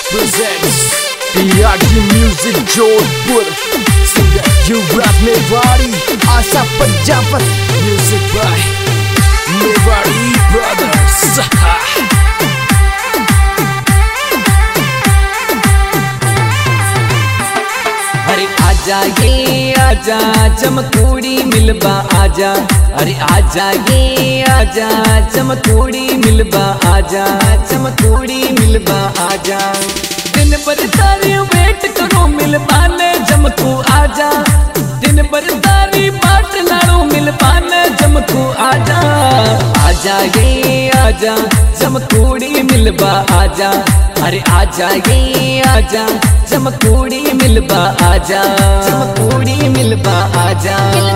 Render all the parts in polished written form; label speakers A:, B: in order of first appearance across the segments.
A: presents PRG Music Jodhpur. Singer Yuvraj Mewari, Asa Panjabat. Music by Mewari Brothers.
B: अरे आजा ये आजा चमकूड़ी मिलबा आजा। अरे आजा ये आजा चमकूड़ी मिलबा आजा। चमकूड़ी मिलबा आजा। दिन भर तारी वेट करो मिलबा ने चमकू आजा। दिन भर तारी बाट लाड़ो मिलबा ने चमकू आजा। आजा ये आजा चमकूड़ी मिलबा आजा। अरे आजा ये आजा चमकूड़ी मिलबा आजा। चमकूड़ी मिलबा आजा।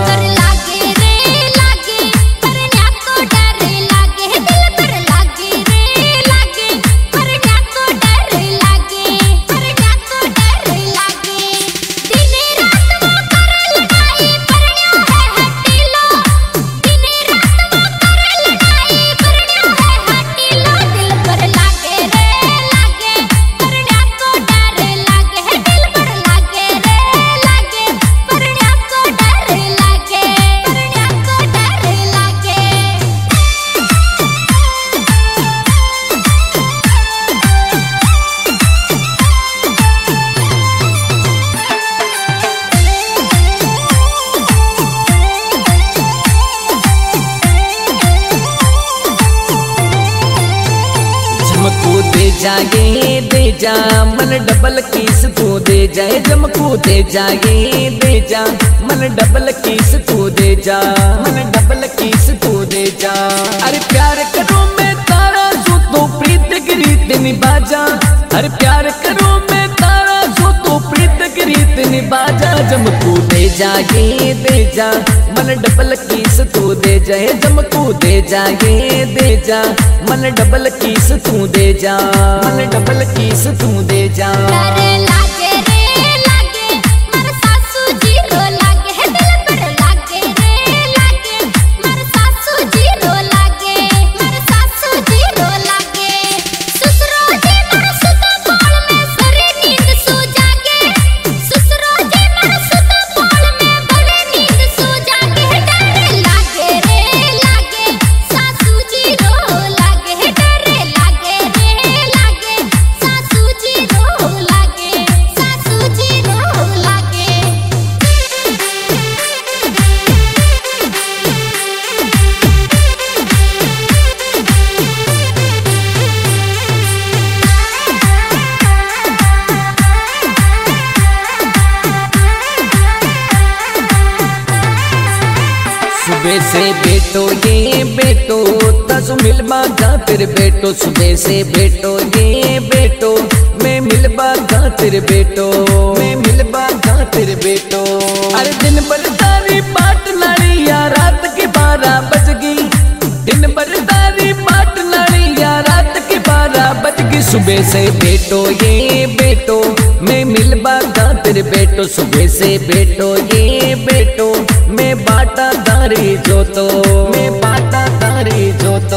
B: जमकू दे जाए दे जा मन डबल किस तू दे जाए। जमकू दे जाए दे जा मन डबल किस तू दे जा। मन डबल किस तू दे जा। अरे प्यार करो मैं तारा सो तो प्रीत की रीत निभाजा। अरे प्यार करो मैं तारा सो तो प्रीत की रीत निभाजा। जमकू दे जाए दे जा मन डबल किस तू दे जाए। जमकू दे जाए दे जा मन डबल किस तू दे जा। मन डबल किस तू दे जा। सुबह से बेटो ये बेटो तसु मिलबा खातिर बेटो। सुबह से बेटो ये बेटो मैं मिलबा खातिर बेटो। मैं मिलबा खातिर बेटो। अरे दिन भर तारी बाट लाड़ी या रात के 12 बज गई। दिन भर तारी बाट लाड़ी या रात के 12 बज गई। सुबह से बेटो ये बेटो मैं मिलबा खातिर बेटो। सुबह से बेटो ये बेटो मैं बाटा दारी जो तो। मैं बाटा दारी जो तो।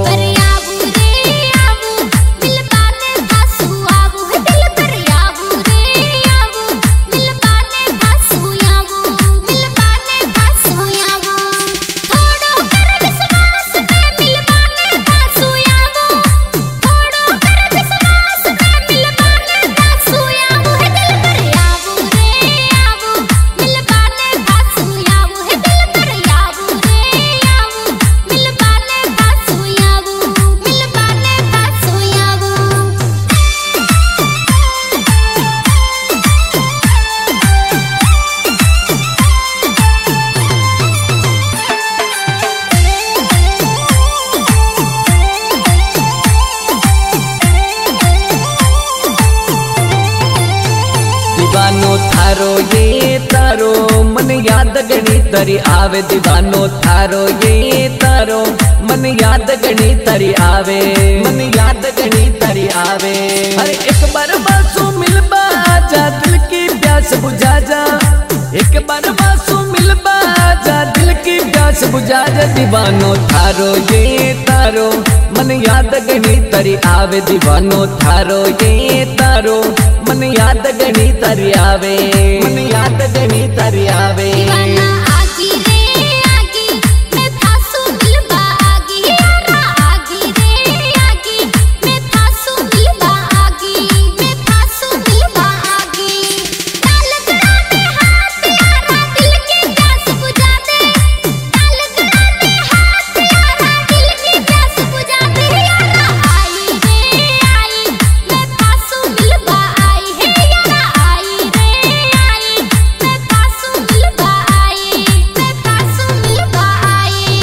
B: दीवानो थारो ये तारो मन याद गणी तरी आवे। दीवानो थारो ये तारो मन याद गणी तरी आवे। मन याद गणी तरी आवे। अरे एक बार बासु मिलबा आजा दिल की प्यास बुझा जा। एक बार बासु मिलबा आजा दिल की प्यास बुझा जा। दीवानो थारो ये तारो मन मन याद गणी तरी आवे दीवानो थारो ये तारो मन याद गणी तरी आवे मन याद गणी तरी आवे
C: दीवाना आगी रे आगी मैं थासू मिलबा आगी यारा आगी रे आगी मैं थासू मिलबा आगी मैं थासू मिलबा आगी तालगड़ा में हाथ यारा दिल की प्यास बुझा दे तालगड़ा में हाथ यारा दिल की प्यास बुझा दे यारा आई रे आई मैं थासू मिलबा आई है यारा आई रे आई मैं थासू मिलबा आई मैं थासू मिलबा आई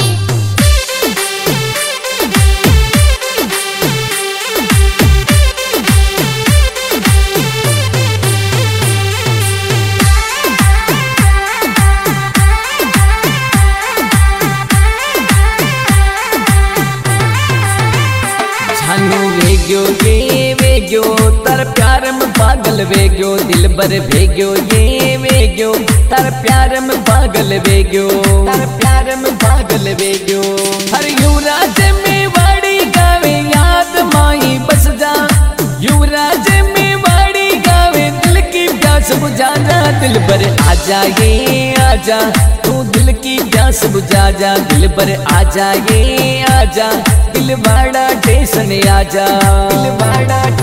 B: छानू वेग्यो तार प्यार में पागल वेग्यो दिल भर भेग्यो ये वेग्यो तार प्यार में पागल वेग्यो तार प्यार में पागल वेग्यो हर युवराज में वाड़ी गावे याद माई बस जा युवराज में वाड़ी गावे दिल की प्यास बुझा जा दिल भर आजा ये आजा तू दिल की प्यास बुझा जा दिल भर आजा ये आजा दिल वाड़ा स्टेशन आजा दिल वाड़ा